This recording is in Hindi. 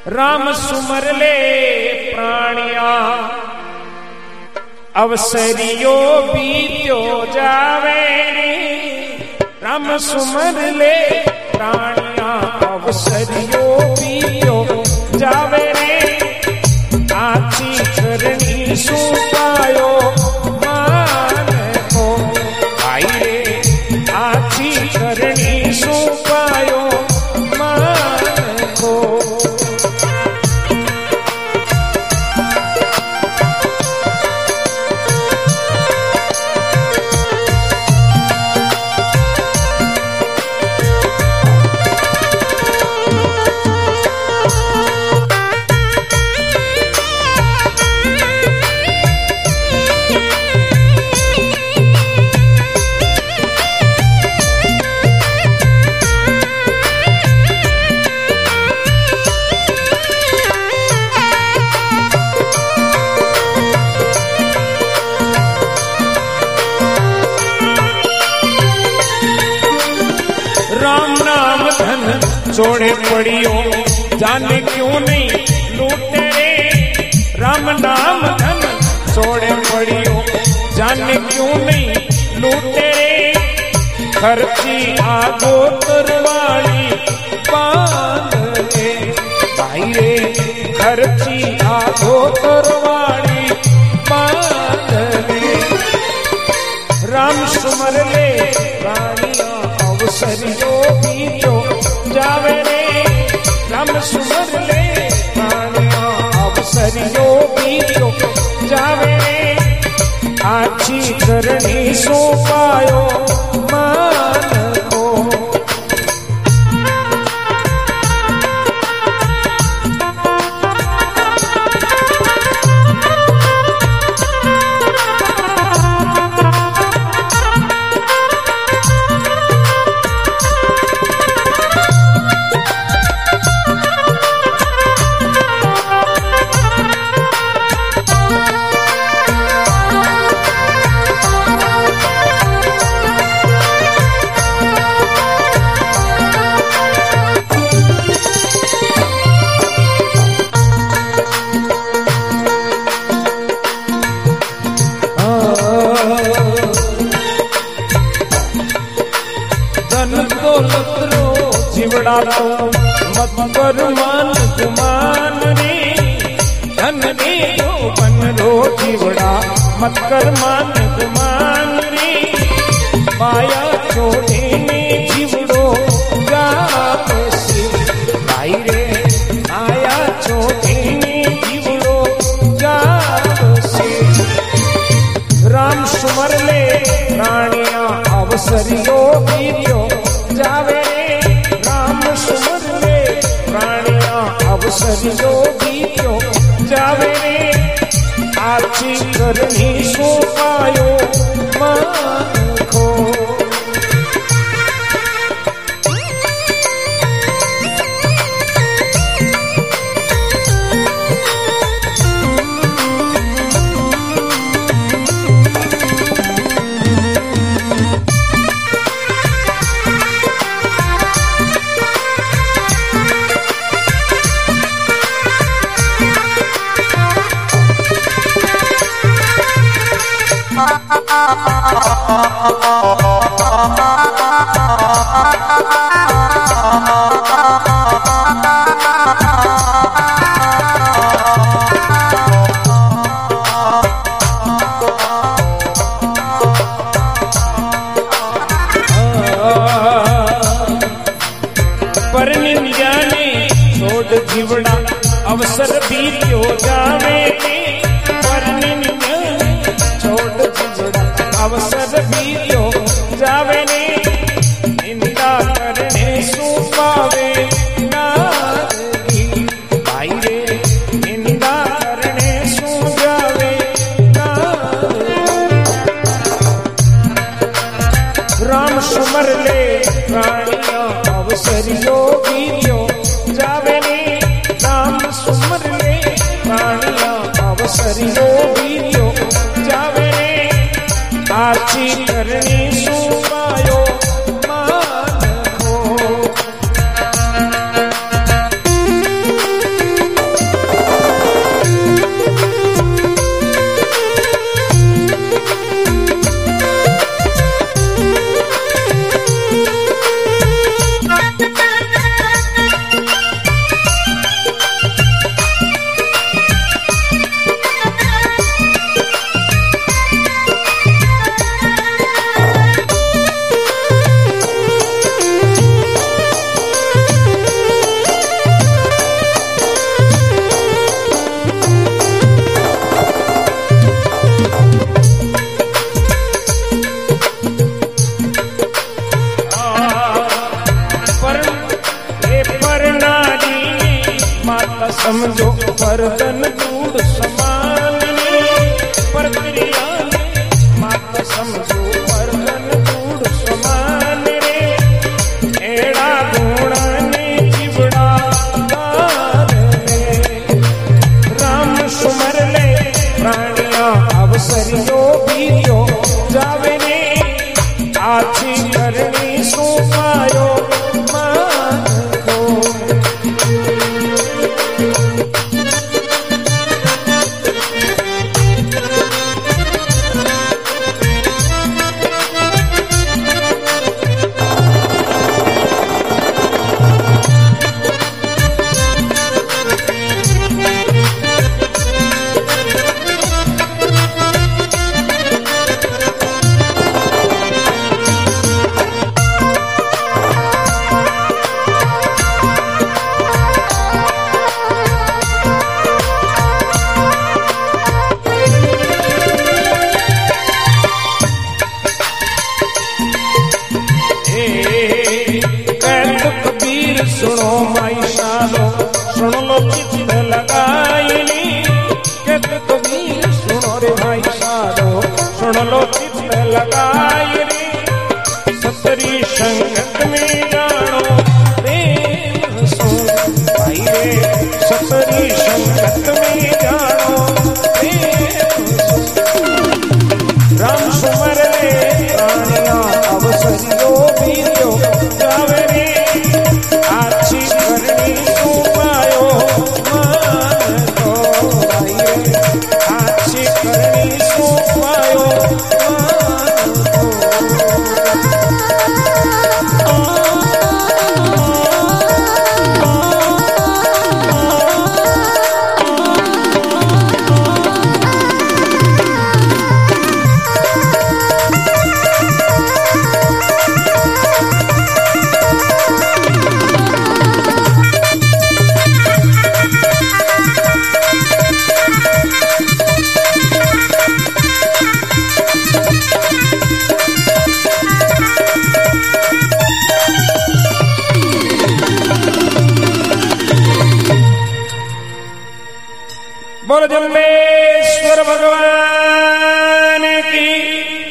राम सुमर ले प्राणिया अवसरियो बीत्यो जावे राम सुमर ले प्राणिया अवसरियो बीत्यो जावे रे आची करनी सुपायो मान को आई रे आची करनी सुपायो मान को छोड़े पड़ियो जाने क्यों नहीं लूटे रे राम नाम धन छोड़े पड़ियो जाने क्यों नहीं लूटे रे खर्ची आगो तरवाड़ी बांध ले भाई रे खर्ची आगो तरवाड़ी बांध ले राम सुमर ले रानिया अवसरियो बीजो जावे रे राम सुमर ले प्राणिया अवसरियो बीजो जावे रे आची करनी सोपायो मान को जीवड़ा तो मत कर मान गुमान रे धन दे जो बन रो जीवड़ा मत कर मान गुमान रे माया छोड़े में जीवड़ो जाप से भाई रे माया छोड़े में जीवड़ो जाप से राम सुमर ले प्राणिया अवसरियो बीत्यो जावे अवसरियो बीत्यो जावे रे आची करनी सोपायो मान को जीवड़ा अवसर बीत्यो जावे छोड़ जीवड़ा अवसर बीत्यो जावे ने निंदा करने सुपावे नारी भाई रे निंदा करने सु जावे राम सुमर ले प्राणिया अवसरियो बीत्यो जावे ने राम सुमर ले प्राणिया अवसरियो बीत्यो जावे रे आची करनी सुपायो मान को समझो वर्धन दूध समान प्रक्रिया मात समझो वर्धन दूध समान रे एड़ा गुण ने जीवड़ा राम सुमर ले प्राणिया अवसरियो बीयो जावे ने आछी करनी सो पायो सुनो माई सालो सुन लो चित्त लगाईनी कहत कबीर सुनो रे भाई सालो सुन लो चित्त लगाईनी सतरी संगत में जानो प्रेम सो भाई रे सतरी संगत में जानो प्रेम सो राम सुमर रे प्राणिया अवसरियो बीरियो जावे रे आछी करनी सो पायो मान तो भाई रे आछी करनी सो पायो बोल जम्बेश्वर भगवान की